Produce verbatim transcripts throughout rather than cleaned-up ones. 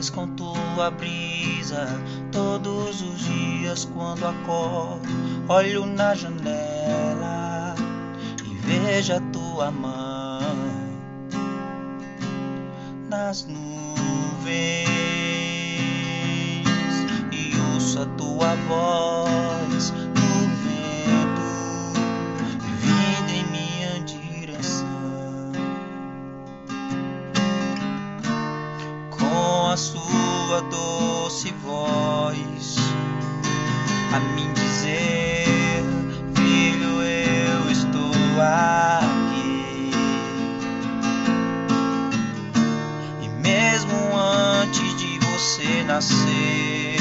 vens com tua brisa todos os dias quando acordo. Olho na janela e vejo a tua mão nas nuvens e ouço a tua voz no vento vindo em minha direção. Com a sua doce voz a mim dizer: filho, eu estou aqui. E mesmo antes de você nascer,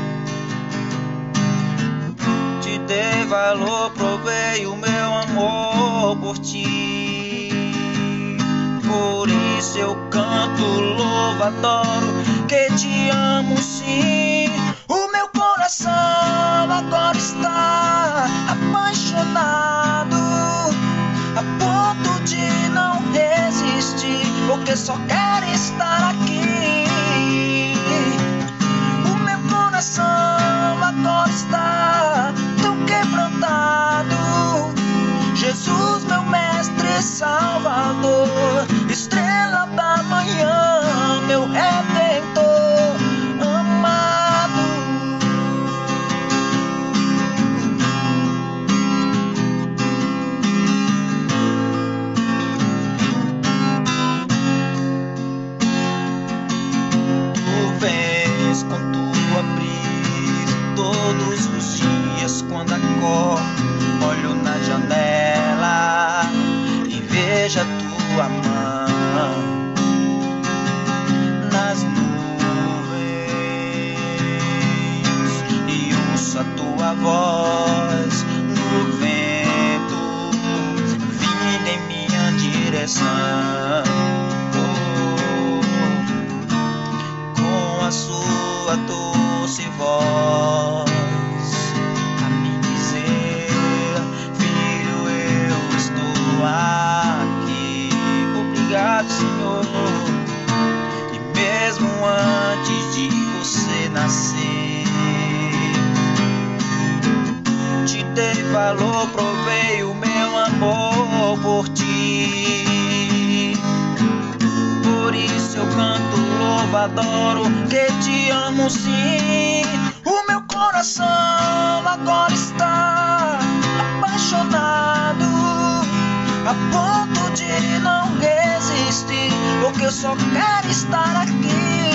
te dei valor, provei o meu amor por ti. Por isso eu canto, louvo, adoro, que te amo sim. O meu coração agora está apaixonado, a ponto de não resistir, porque só quer estar aqui. O meu coração agora está tão quebrantado. Jesus, meu mestre, salvador, estrela da manhã, meu redentor amado. Tu vens com tua brisa todos os dias quando acordo. Olho na janela e vejo a tua mão nas nuvens e ouço a tua voz no vento vindo em minha direção. Oh, com a sua doce voz a me dizer: filho, eu estou aqui. Obrigado, Senhor. E mesmo antes de você nascer, te dei valor, provei o meu amor por ti. Por isso eu canto, louvo, adoro, que te amo sim. O meu coração agora está apaixonado, a ponto de não resistir, porque eu só quero estar aqui.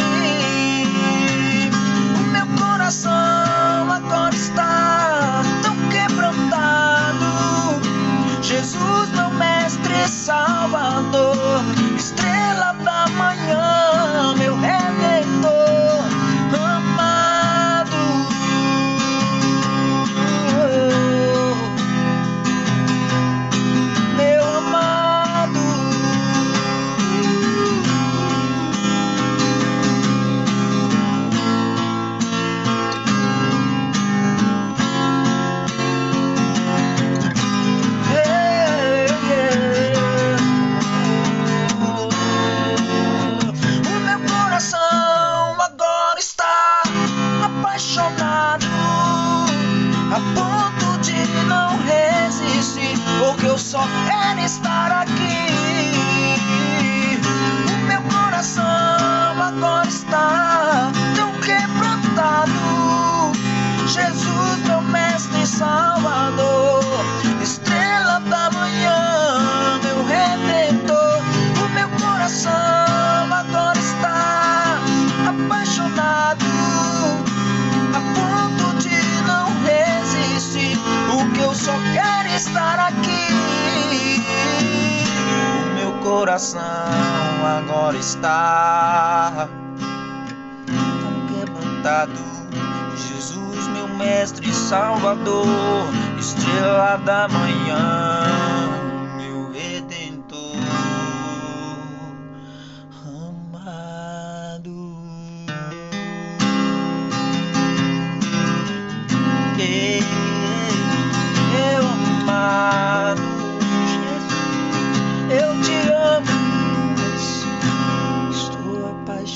O meu coração agora está tão quebrantado. Jesus, meu mestre, salvador, estrela da manhã, meu redentor amado. Meu amado. O meu coração agora está apaixonado, a ponto de não resistir, porque eu só quero estar aqui. O meu coração agora está tão quebrantado. Jesus, meu mestre, salvador, estrela da manhã, meu redentor. O meu coração agora está apaixonado, a ponto de não resistir, porque eu só quero estar aqui. O meu coração agora está tão quebrantado. Jesus, meu mestre, salvador, estrela da manhã,